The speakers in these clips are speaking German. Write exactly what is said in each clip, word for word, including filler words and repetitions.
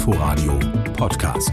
Inforadio Podcast.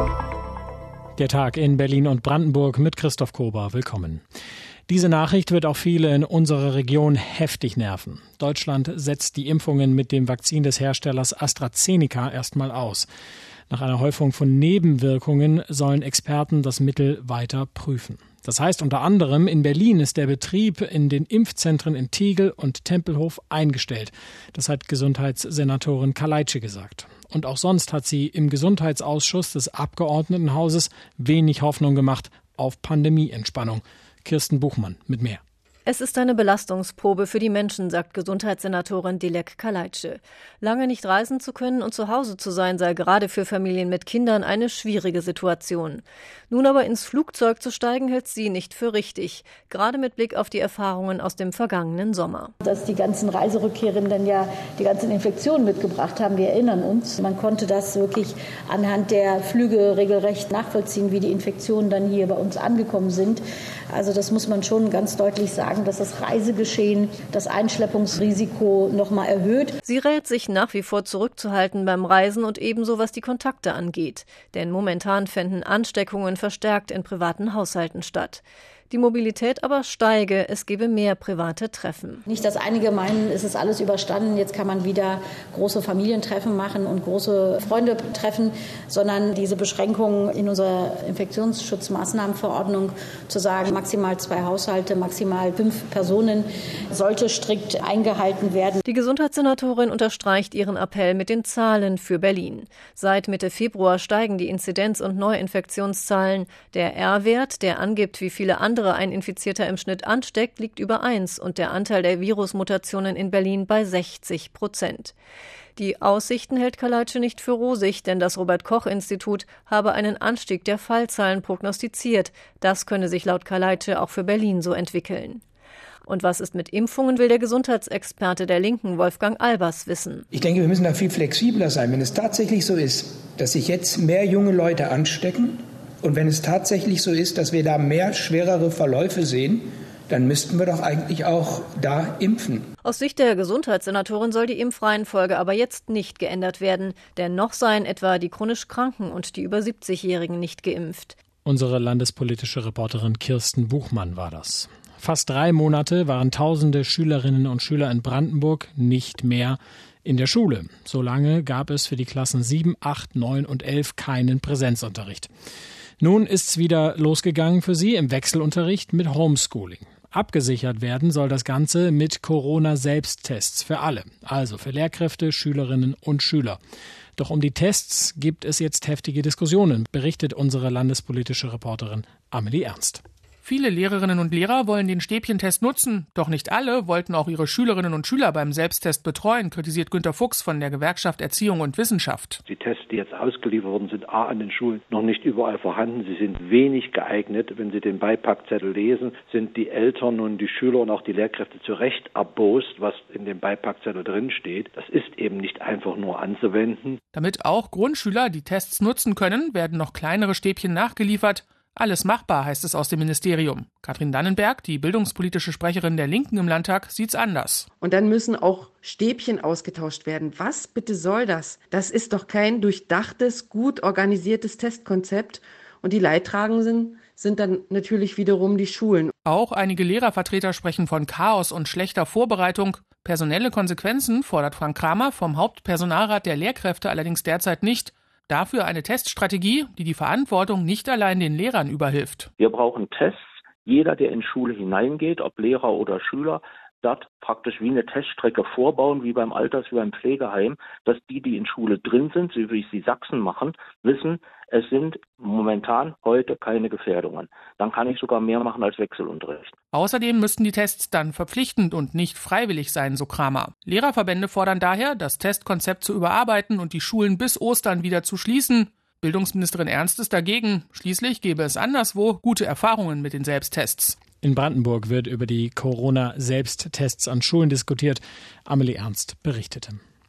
Der Tag in Berlin und Brandenburg mit Christoph Kober. Willkommen. Diese Nachricht wird auch viele in unserer Region heftig nerven. Deutschland setzt die Impfungen mit dem Vakzin des Herstellers AstraZeneca erstmal aus. Nach einer Häufung von Nebenwirkungen sollen Experten das Mittel weiter prüfen. Das heißt unter anderem, in Berlin ist der Betrieb in den Impfzentren in Tegel und Tempelhof eingestellt. Das hat Gesundheitssenatorin Kaleitsche gesagt. Und auch sonst hat sie im Gesundheitsausschuss des Abgeordnetenhauses wenig Hoffnung gemacht auf Pandemieentspannung. Kirsten Buchmann mit mehr. Es ist eine Belastungsprobe für die Menschen, sagt Gesundheitssenatorin Dilek Kaleitsche. Lange nicht reisen zu können und zu Hause zu sein, sei gerade für Familien mit Kindern eine schwierige Situation. Nun aber ins Flugzeug zu steigen, hält sie nicht für richtig. Gerade mit Blick auf die Erfahrungen aus dem vergangenen Sommer. Dass die ganzen Reiserückkehrenden ja die ganzen Infektionen mitgebracht haben, wir erinnern uns. Man konnte das wirklich anhand der Flüge regelrecht nachvollziehen, wie die Infektionen dann hier bei uns angekommen sind. Also das muss man schon ganz deutlich sagen, dass das Reisegeschehen das Einschleppungsrisiko noch mal erhöht. Sie rät sich nach wie vor zurückzuhalten beim Reisen und ebenso was die Kontakte angeht. Denn momentan fänden Ansteckungen verstärkt in privaten Haushalten statt. Die Mobilität aber steige, es gebe mehr private Treffen. Nicht, dass einige meinen, es ist alles überstanden, jetzt kann man wieder große Familientreffen machen und große Freunde treffen, sondern diese Beschränkungen in unserer Infektionsschutzmaßnahmenverordnung zu sagen, maximal zwei Haushalte, maximal fünf Personen, sollte strikt eingehalten werden. Die Gesundheitssenatorin unterstreicht ihren Appell mit den Zahlen für Berlin. Seit Mitte Februar steigen die Inzidenz- und Neuinfektionszahlen. Der R-Wert, der angibt, wie viele andere ein Infizierter im Schnitt ansteckt, liegt über eins und der Anteil der Virusmutationen in Berlin bei sechzig Prozent. Die Aussichten hält Kaleitsche nicht für rosig, denn das Robert-Koch-Institut habe einen Anstieg der Fallzahlen prognostiziert. Das könne sich laut Kaleitsche auch für Berlin so entwickeln. Und was ist mit Impfungen, will der Gesundheitsexperte der Linken, Wolfgang Albers, wissen. Ich denke, wir müssen da viel flexibler sein. Wenn es tatsächlich so ist, dass sich jetzt mehr junge Leute anstecken, und wenn es tatsächlich so ist, dass wir da mehr schwerere Verläufe sehen, dann müssten wir doch eigentlich auch da impfen. Aus Sicht der Gesundheitssenatorin soll die Impfreihenfolge aber jetzt nicht geändert werden, denn noch seien etwa die chronisch Kranken und die über siebzigjährigen nicht geimpft. Unsere landespolitische Reporterin Kirsten Buchmann war das. Fast drei Monate waren tausende Schülerinnen und Schüler in Brandenburg nicht mehr in der Schule. So lange gab es für die Klassen sieben, acht, neun und elf keinen Präsenzunterricht. Nun ist's wieder losgegangen für sie im Wechselunterricht mit Homeschooling. Abgesichert werden soll das Ganze mit Corona-Selbsttests für alle, also für Lehrkräfte, Schülerinnen und Schüler. Doch um die Tests gibt es jetzt heftige Diskussionen, berichtet unsere landespolitische Reporterin Amelie Ernst. Viele Lehrerinnen und Lehrer wollen den Stäbchentest nutzen, doch nicht alle wollten auch ihre Schülerinnen und Schüler beim Selbsttest betreuen, kritisiert Günter Fuchs von der Gewerkschaft Erziehung und Wissenschaft. Die Tests, die jetzt ausgeliefert worden sind, A, an den Schulen noch nicht überall vorhanden. Sie sind wenig geeignet. Wenn Sie den Beipackzettel lesen, sind die Eltern und die Schüler und auch die Lehrkräfte zu Recht erbost, was in dem Beipackzettel drinsteht. Das ist eben nicht einfach nur anzuwenden. Damit auch Grundschüler die Tests nutzen können, werden noch kleinere Stäbchen nachgeliefert. Alles machbar, heißt es aus dem Ministerium. Katrin Dannenberg, die bildungspolitische Sprecherin der Linken im Landtag, sieht's anders. Und dann müssen auch Stäbchen ausgetauscht werden. Was bitte soll das? Das ist doch kein durchdachtes, gut organisiertes Testkonzept. Und die Leidtragenden sind dann natürlich wiederum die Schulen. Auch einige Lehrervertreter sprechen von Chaos und schlechter Vorbereitung. Personelle Konsequenzen fordert Frank Kramer vom Hauptpersonalrat der Lehrkräfte allerdings derzeit nicht. Dafür eine Teststrategie, die die Verantwortung nicht allein den Lehrern überhilft. Wir brauchen Tests. Jeder, der in Schule hineingeht, ob Lehrer oder Schüler, dort praktisch wie eine Teststrecke vorbauen, wie beim Alters-, wie beim Pflegeheim, dass die, die in Schule drin sind, so wie sie Sachsen machen, wissen, es sind momentan heute keine Gefährdungen. Dann kann ich sogar mehr machen als Wechselunterricht. Außerdem müssten die Tests dann verpflichtend und nicht freiwillig sein, so Kramer. Lehrerverbände fordern daher, das Testkonzept zu überarbeiten und die Schulen bis Ostern wieder zu schließen. Bildungsministerin Ernst ist dagegen. Schließlich gäbe es anderswo gute Erfahrungen mit den Selbsttests. In Brandenburg wird über die Corona-Selbsttests an Schulen diskutiert. Amelie Ernst berichtete.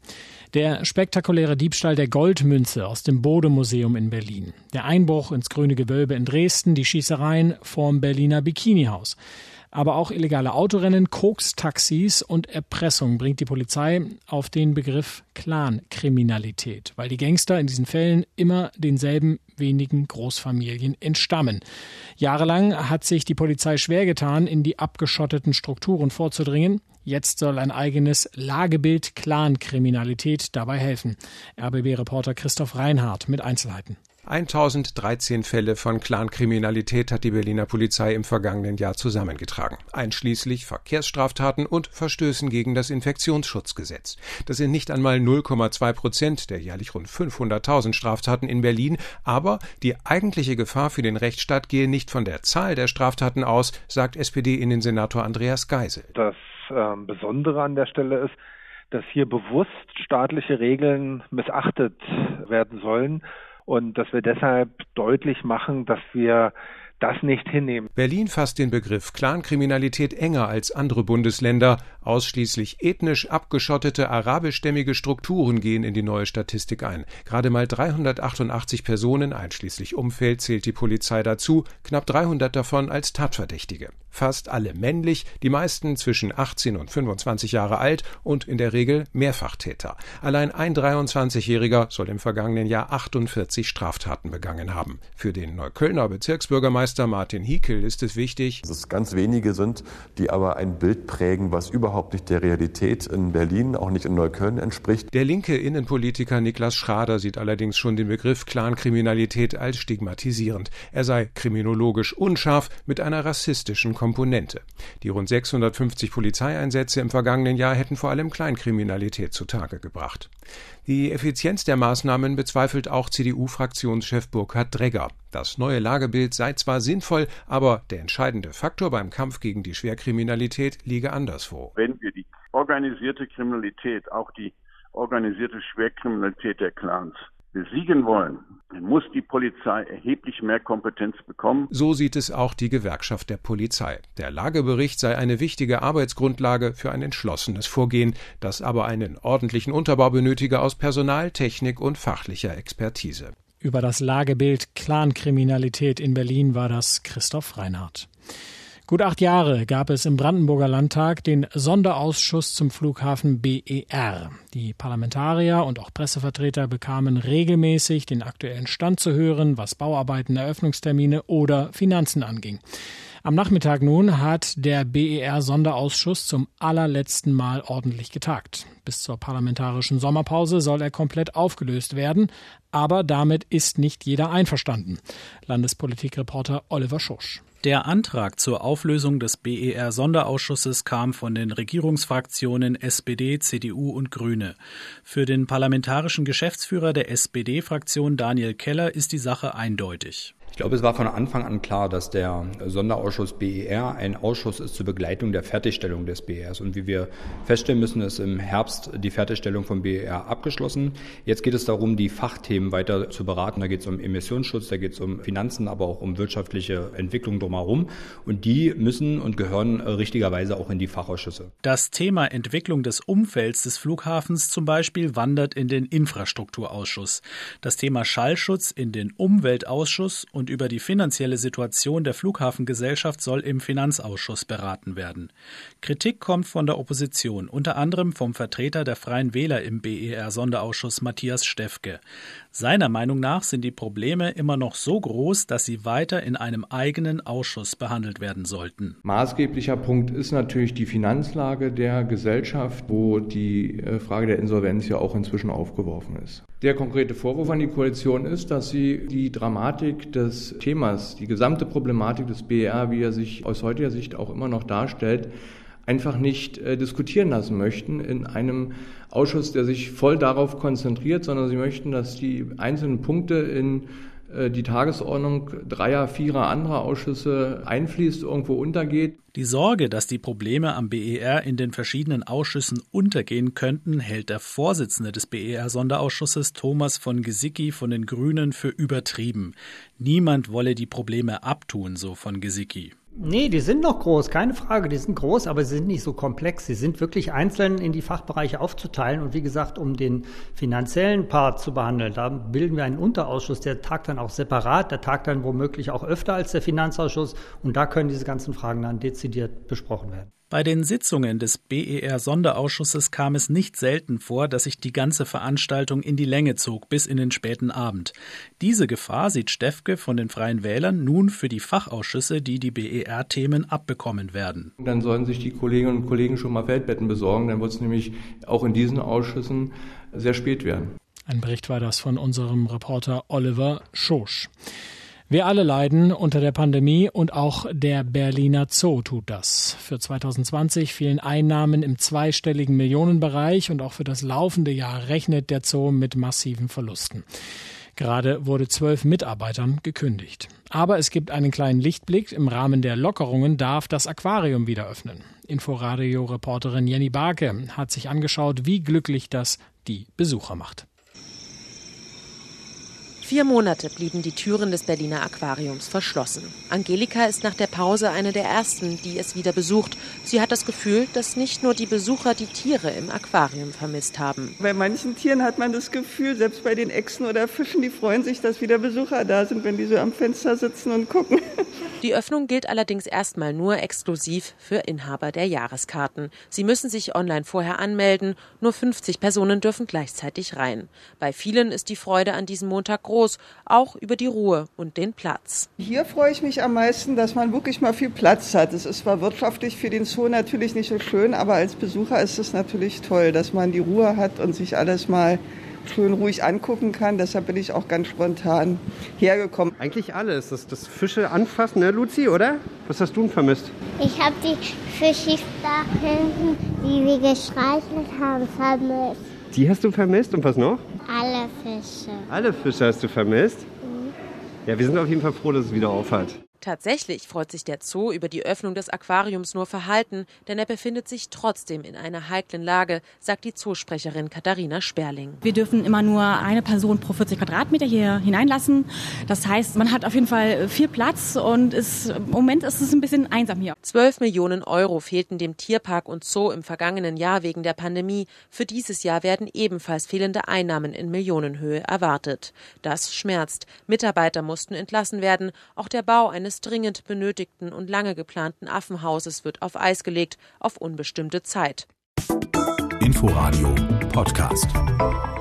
Der spektakuläre Diebstahl der Goldmünze aus dem Bode-Museum in Berlin. Der Einbruch ins Grüne Gewölbe in Dresden, die Schießereien vorm Berliner Bikinihaus. Aber auch illegale Autorennen, Koks-Taxis und Erpressung bringt die Polizei auf den Begriff Clankriminalität, weil die Gangster in diesen Fällen immer denselben wenigen Großfamilien entstammen. Jahrelang hat sich die Polizei schwer getan, in die abgeschotteten Strukturen vorzudringen. Jetzt soll ein eigenes Lagebild Clankriminalität dabei helfen. R B B-Reporter Christoph Reinhardt mit Einzelheiten. eintausenddreizehn Fälle von Clankriminalität hat die Berliner Polizei im vergangenen Jahr zusammengetragen, einschließlich Verkehrsstraftaten und Verstößen gegen das Infektionsschutzgesetz. Das sind nicht einmal null Komma zwei Prozent der jährlich rund fünfhunderttausend Straftaten in Berlin, aber die eigentliche Gefahr für den Rechtsstaat gehe nicht von der Zahl der Straftaten aus, sagt S P D-Innensenator Andreas Geisel. Das äh, Besondere an der Stelle ist, dass hier bewusst staatliche Regeln missachtet werden sollen. Und dass wir deshalb deutlich machen, dass wir das nicht hinnehmen. Berlin fasst den Begriff Clankriminalität enger als andere Bundesländer. Ausschließlich ethnisch abgeschottete arabischstämmige Strukturen gehen in die neue Statistik ein. Gerade mal dreihundertachtundachtzig Personen, einschließlich Umfeld, zählt die Polizei dazu, knapp dreihundert davon als Tatverdächtige. Fast alle männlich, die meisten zwischen achtzehn und fünfundzwanzig Jahre alt und in der Regel Mehrfachtäter. Allein ein dreiundzwanzigjähriger soll im vergangenen Jahr achtundvierzig Straftaten begangen haben. Für den Neuköllner Bezirksbürgermeister Martin Hiekel ist es wichtig, dass es ganz wenige sind, die aber ein Bild prägen, was überhaupt nicht der Realität in Berlin, auch nicht in Neukölln entspricht. Der linke Innenpolitiker Niklas Schrader sieht allerdings schon den Begriff Clankriminalität als stigmatisierend. Er sei kriminologisch unscharf mit einer rassistischen Komponente. Die rund sechshundertfünfzig Polizeieinsätze im vergangenen Jahr hätten vor allem Kleinkriminalität zutage gebracht. Die Effizienz der Maßnahmen bezweifelt auch C D U-Fraktionschef Burkhard Dregger. Das neue Lagebild sei zwar sinnvoll, aber der entscheidende Faktor beim Kampf gegen die Schwerkriminalität liege anderswo. Wenn wir die organisierte Kriminalität, auch die organisierte Schwerkriminalität der Clans besiegen wollen, dann muss die Polizei erheblich mehr Kompetenz bekommen. So sieht es auch die Gewerkschaft der Polizei. Der Lagebericht sei eine wichtige Arbeitsgrundlage für ein entschlossenes Vorgehen, das aber einen ordentlichen Unterbau benötige aus Personal, Technik und fachlicher Expertise. Über das Lagebild Clankriminalität in Berlin war das Christoph Reinhardt. Gut acht Jahre gab es im Brandenburger Landtag den Sonderausschuss zum Flughafen B E R. Die Parlamentarier und auch Pressevertreter bekamen regelmäßig den aktuellen Stand zu hören, was Bauarbeiten, Eröffnungstermine oder Finanzen anging. Am Nachmittag nun hat der B E R-Sonderausschuss zum allerletzten Mal ordentlich getagt. Bis zur parlamentarischen Sommerpause soll er komplett aufgelöst werden, aber damit ist nicht jeder einverstanden. Landespolitikreporter Oliver Schosch. Der Antrag zur Auflösung des B E R-Sonderausschusses kam von den Regierungsfraktionen S P D, C D U und Grüne. Für den parlamentarischen Geschäftsführer der S P D-Fraktion Daniel Keller ist die Sache eindeutig. Ich glaube, es war von Anfang an klar, dass der Sonderausschuss B E R ein Ausschuss ist zur Begleitung der Fertigstellung des B E Rs. Und wie wir feststellen müssen, ist im Herbst die Fertigstellung vom B E R abgeschlossen. Jetzt geht es darum, die Fachthemen weiter zu beraten. Da geht es um Emissionsschutz, da geht es um Finanzen, aber auch um wirtschaftliche Entwicklung drumherum. Und die müssen und gehören richtigerweise auch in die Fachausschüsse. Das Thema Entwicklung des Umfelds des Flughafens zum Beispiel wandert in den Infrastrukturausschuss. Das Thema Schallschutz in den Umweltausschuss und über die finanzielle Situation der Flughafengesellschaft soll im Finanzausschuss beraten werden. Kritik kommt von der Opposition, unter anderem vom Vertreter der Freien Wähler im B E R-Sonderausschuss Matthias Steffke. Seiner Meinung nach sind die Probleme immer noch so groß, dass sie weiter in einem eigenen Ausschuss behandelt werden sollten. Maßgeblicher Punkt ist natürlich die Finanzlage der Gesellschaft, wo die Frage der Insolvenz ja auch inzwischen aufgeworfen ist. Der konkrete Vorwurf an die Koalition ist, dass sie die Dramatik des Themas, die gesamte Problematik des B E R, wie er sich aus heutiger Sicht auch immer noch darstellt, einfach nicht äh, diskutieren lassen möchten in einem Ausschuss, der sich voll darauf konzentriert, sondern sie möchten, dass die einzelnen Punkte in äh, die Tagesordnung dreier, vierer anderer Ausschüsse einfließt, irgendwo untergeht. Die Sorge, dass die Probleme am B E R in den verschiedenen Ausschüssen untergehen könnten, hält der Vorsitzende des B E R-Sonderausschusses Thomas von Gesicki von den Grünen für übertrieben. Niemand wolle die Probleme abtun, so von Gesicki. Nee, die sind noch groß, keine Frage, die sind groß, aber sie sind nicht so komplex. Sie sind wirklich einzeln in die Fachbereiche aufzuteilen und wie gesagt, um den finanziellen Part zu behandeln, da bilden wir einen Unterausschuss, der tagt dann auch separat, der tagt dann womöglich auch öfter als der Finanzausschuss und da können diese ganzen Fragen dann dezidiert besprochen werden. Bei den Sitzungen des B E R-Sonderausschusses kam es nicht selten vor, dass sich die ganze Veranstaltung in die Länge zog, bis in den späten Abend. Diese Gefahr sieht Steffke von den Freien Wählern nun für die Fachausschüsse, die die B E R-Themen abbekommen werden. Dann sollen sich die Kolleginnen und Kollegen schon mal Feldbetten besorgen, dann wird es nämlich auch in diesen Ausschüssen sehr spät werden. Ein Bericht war das von unserem Reporter Oliver Schosch. Wir alle leiden unter der Pandemie und auch der Berliner Zoo tut das. Für zwanzig zwanzig fehlen Einnahmen im zweistelligen Millionenbereich und auch für das laufende Jahr rechnet der Zoo mit massiven Verlusten. Gerade wurde zwölf Mitarbeitern gekündigt. Aber es gibt einen kleinen Lichtblick. Im Rahmen der Lockerungen darf das Aquarium wieder öffnen. Inforadio-Reporterin Jenny Barke hat sich angeschaut, wie glücklich das die Besucher macht. Vier Monate blieben die Türen des Berliner Aquariums verschlossen. Angelika ist nach der Pause eine der ersten, die es wieder besucht. Sie hat das Gefühl, dass nicht nur die Besucher die Tiere im Aquarium vermisst haben. Bei manchen Tieren hat man das Gefühl, selbst bei den Echsen oder Fischen, die freuen sich, dass wieder Besucher da sind, wenn die so am Fenster sitzen und gucken. Die Öffnung gilt allerdings erstmal nur exklusiv für Inhaber der Jahreskarten. Sie müssen sich online vorher anmelden. Nur fünfzig Personen dürfen gleichzeitig rein. Bei vielen ist die Freude an diesem Montag groß, auch über die Ruhe und den Platz. Hier freue ich mich am meisten, dass man wirklich mal viel Platz hat. Es ist zwar wirtschaftlich für den Zoo natürlich nicht so schön, aber als Besucher ist es natürlich toll, dass man die Ruhe hat und sich alles mal schön ruhig angucken kann. Deshalb bin ich auch ganz spontan hergekommen. Eigentlich alles. Das, das Fische anfassen, ne, Luzi, oder? Was hast du denn vermisst? Ich habe die Fische da hinten, die wir gestreichelt haben, vermisst. Die hast du vermisst und was noch? Alle Fische. Alle Fische hast du vermisst? Mhm. Ja, wir sind auf jeden Fall froh, dass es wieder aufhat. Tatsächlich freut sich der Zoo über die Öffnung des Aquariums nur verhalten, denn er befindet sich trotzdem in einer heiklen Lage, sagt die Zoosprecherin Katharina Sperling. Wir dürfen immer nur eine Person pro vierzig Quadratmeter hier hineinlassen. Das heißt, man hat auf jeden Fall viel Platz und ist, im Moment ist es ein bisschen einsam hier. Zwölf Millionen Euro fehlten dem Tierpark und Zoo im vergangenen Jahr wegen der Pandemie. Für dieses Jahr werden ebenfalls fehlende Einnahmen in Millionenhöhe erwartet. Das schmerzt. Mitarbeiter mussten entlassen werden. Auch der Bau eines dringend benötigten und lange geplanten Affenhauses wird auf Eis gelegt, auf unbestimmte Zeit. Inforadio Podcast.